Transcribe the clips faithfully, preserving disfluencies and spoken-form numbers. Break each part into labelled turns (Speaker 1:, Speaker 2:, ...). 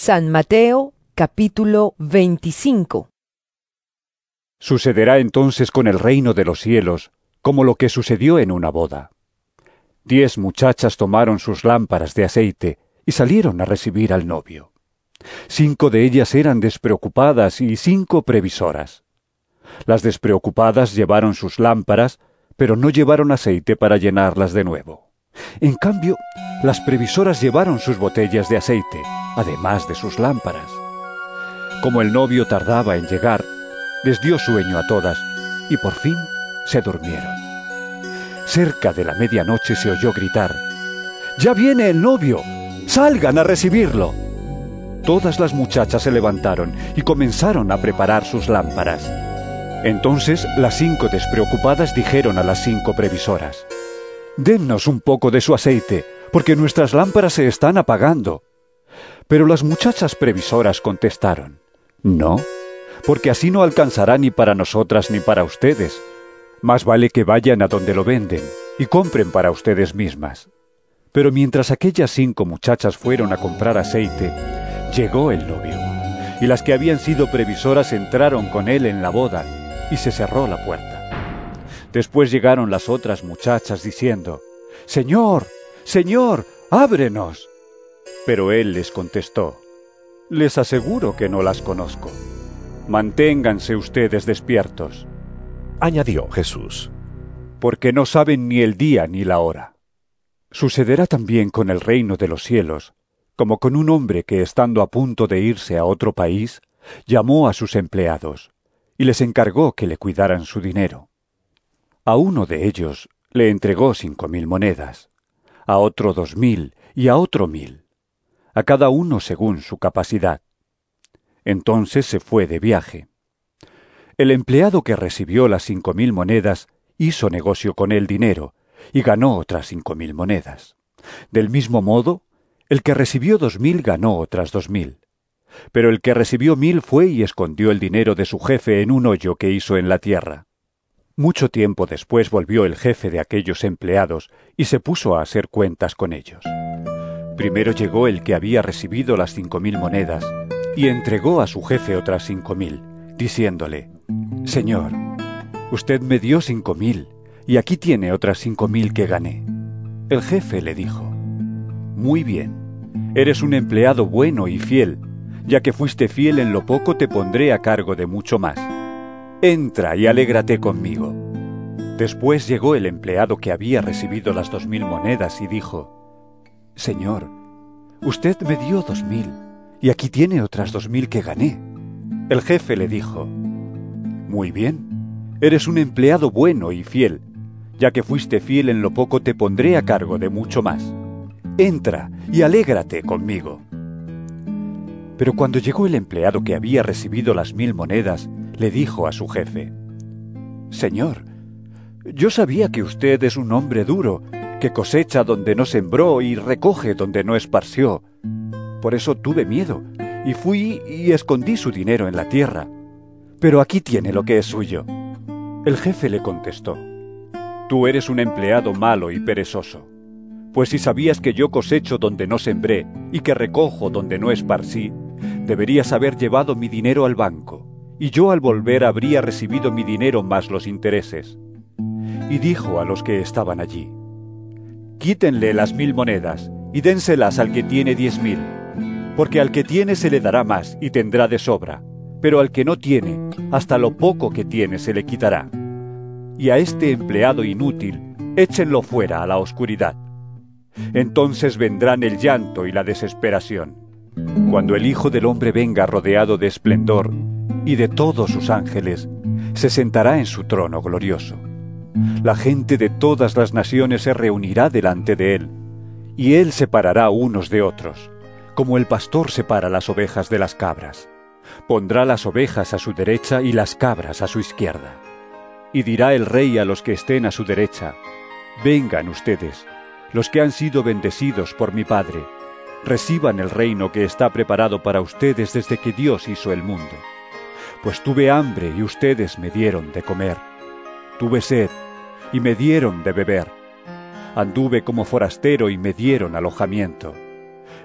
Speaker 1: San Mateo, capítulo veinticinco.
Speaker 2: Sucederá entonces con el reino de los cielos, como lo que sucedió en una boda. Diez muchachas tomaron sus lámparas de aceite y salieron a recibir al novio. Cinco de ellas eran despreocupadas y cinco previsoras. Las despreocupadas llevaron sus lámparas, pero no llevaron aceite para llenarlas de nuevo. En cambio, las previsoras llevaron sus botellas de aceite, además de sus lámparas. Como el novio tardaba en llegar, les dio sueño a todas, y por fin se durmieron. Cerca de la medianoche se oyó gritar: «¡Ya viene el novio! ¡Salgan a recibirlo!». Todas las muchachas se levantaron y comenzaron a preparar sus lámparas. Entonces las cinco despreocupadas dijeron a las cinco previsoras: «Dennos un poco de su aceite, porque nuestras lámparas se están apagando». Pero las muchachas previsoras contestaron: «No, porque así no alcanzará ni para nosotras ni para ustedes. Más vale que vayan a donde lo venden y compren para ustedes mismas». Pero mientras aquellas cinco muchachas fueron a comprar aceite, llegó el novio, y las que habían sido previsoras entraron con él en la boda, y se cerró la puerta. Después llegaron las otras muchachas diciendo: «Señor, Señor, ábrenos». Pero él les contestó: «Les aseguro que no las conozco. Manténganse ustedes despiertos»,
Speaker 3: añadió Jesús,
Speaker 2: «porque no saben ni el día ni la hora». Sucederá también con el reino de los cielos, como con un hombre que, estando a punto de irse a otro país, llamó a sus empleados, y les encargó que le cuidaran su dinero. A uno de ellos le entregó cinco mil monedas, a otro dos mil y a otro mil, a cada uno según su capacidad. Entonces se fue de viaje. El empleado que recibió las cinco mil monedas hizo negocio con el dinero y ganó otras cinco mil monedas. Del mismo modo, el que recibió dos mil ganó otras dos mil. Pero el que recibió mil fue y escondió el dinero de su jefe en un hoyo que hizo en la tierra. Mucho tiempo después volvió el jefe de aquellos empleados y se puso a hacer cuentas con ellos. Primero llegó el que había recibido las cinco mil monedas y entregó a su jefe otras cinco mil, diciéndole: «Señor, usted me dio cinco mil, y aquí tiene otras cinco mil que gané». El jefe le dijo: «Muy bien, eres un empleado bueno y fiel. Ya que fuiste fiel en lo poco, te pondré a cargo de mucho más. Entra y alégrate conmigo». Después llegó el empleado que había recibido las dos mil monedas y dijo: «Señor, usted me dio dos mil, y aquí tiene otras dos mil que gané». El jefe le dijo: «Muy bien, eres un empleado bueno y fiel. Ya que fuiste fiel en lo poco, te pondré a cargo de mucho más. Entra y alégrate conmigo». Pero cuando llegó el empleado que había recibido las mil monedas, le dijo a su jefe: «Señor, yo sabía que usted es un hombre duro, que cosecha donde no sembró y recoge donde no esparció. Por eso tuve miedo, y fui y escondí su dinero en la tierra. Pero aquí tiene lo que es suyo». El jefe le contestó: «Tú eres un empleado malo y perezoso. Pues si sabías que yo cosecho donde no sembré y que recojo donde no esparcí, deberías haber llevado mi dinero al banco, y yo al volver habría recibido mi dinero más los intereses». Y dijo a los que estaban allí: «Quítenle las mil monedas y dénselas al que tiene diez mil, porque al que tiene se le dará más y tendrá de sobra, pero al que no tiene, hasta lo poco que tiene se le quitará. Y a este empleado inútil, échenlo fuera a la oscuridad. Entonces vendrán el llanto y la desesperación, cuando el Hijo del Hombre venga rodeado de esplendor y de todos sus ángeles, se sentará en su trono glorioso. La gente de todas las naciones se reunirá delante de él, y él separará unos de otros, como el pastor separa las ovejas de las cabras. Pondrá las ovejas a su derecha y las cabras a su izquierda. Y dirá el rey a los que estén a su derecha: «Vengan ustedes, los que han sido bendecidos por mi Padre, reciban el reino que está preparado para ustedes desde que Dios hizo el mundo. Pues tuve hambre y ustedes me dieron de comer. Tuve sed y me dieron de beber. Anduve como forastero y me dieron alojamiento.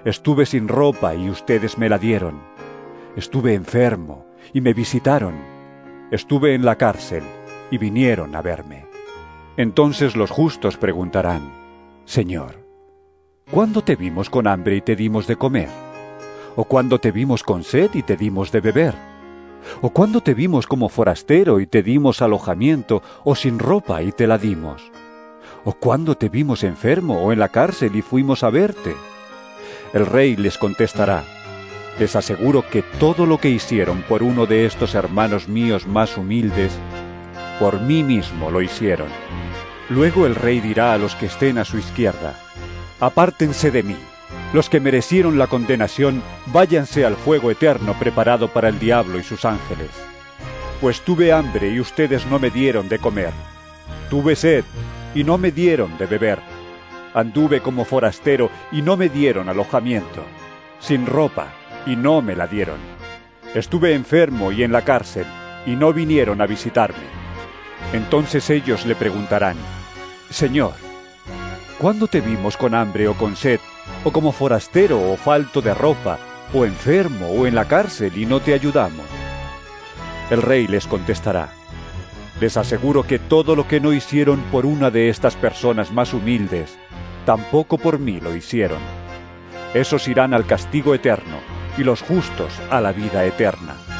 Speaker 2: Estuve sin ropa y ustedes me la dieron. Estuve enfermo y me visitaron. Estuve en la cárcel y vinieron a verme. Entonces los justos preguntarán: Señor, ¿cuándo te vimos con hambre y te dimos de comer? ¿O cuándo te vimos con sed y te dimos de beber? ¿O cuándo te vimos como forastero y te dimos alojamiento, o sin ropa y te la dimos? ¿O cuándo te vimos enfermo o en la cárcel y fuimos a verte? El rey les contestará: les aseguro que todo lo que hicieron por uno de estos hermanos míos más humildes, por mí mismo lo hicieron. Luego el rey dirá a los que estén a su izquierda: apártense de mí, los que merecieron la condenación, váyanse al fuego eterno preparado para el diablo y sus ángeles. Pues tuve hambre y ustedes no me dieron de comer. Tuve sed y no me dieron de beber. Anduve como forastero y no me dieron alojamiento. Sin ropa y no me la dieron. Estuve enfermo y en la cárcel y no vinieron a visitarme. Entonces ellos le preguntarán: Señor, ¿cuándo te vimos con hambre o con sed, o como forastero o falto de ropa, o enfermo o en la cárcel y no te ayudamos? El rey les contestará: les aseguro que todo lo que no hicieron por una de estas personas más humildes, tampoco por mí lo hicieron. Esos irán al castigo eterno, y los justos a la vida eterna.